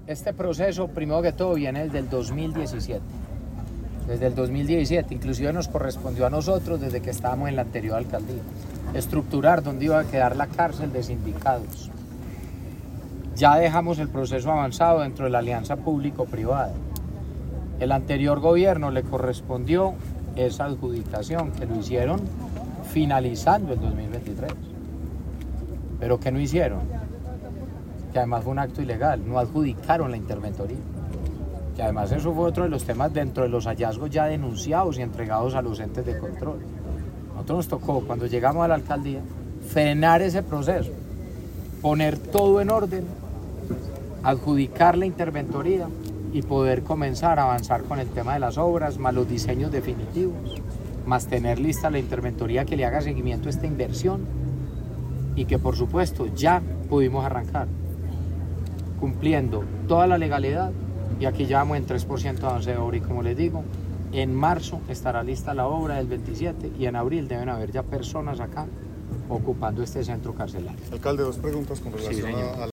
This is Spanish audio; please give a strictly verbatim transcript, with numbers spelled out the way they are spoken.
Este proceso, primero que todo, viene desde el dos mil diecisiete. Desde el dos mil diecisiete, inclusive nos correspondió a nosotros desde que estábamos en la anterior alcaldía, estructurar dónde iba a quedar la cárcel de sindicados. Ya dejamos el proceso avanzado dentro de la alianza público-privada. El anterior gobierno le correspondió esa adjudicación, que lo hicieron finalizando el dos mil veintitrés. Pero ¿qué no hicieron? Que además fue un acto ilegal, no adjudicaron la interventoría. Que además eso fue otro de los temas dentro de los hallazgos ya denunciados y entregados a los entes de control. A nosotros nos tocó, cuando llegamos a la alcaldía, frenar ese proceso, poner todo en orden, adjudicar la interventoría y poder comenzar a avanzar con el tema de las obras, más los diseños definitivos, más tener lista la interventoría que le haga seguimiento a esta inversión y que por supuesto ya pudimos arrancar, cumpliendo toda la legalidad, y aquí ya vamos en tres por ciento de avance de obra y como les digo, en marzo estará lista la obra del veintisiete y en abril deben haber ya personas acá ocupando este centro carcelario. Alcalde, dos preguntas con relación sí, a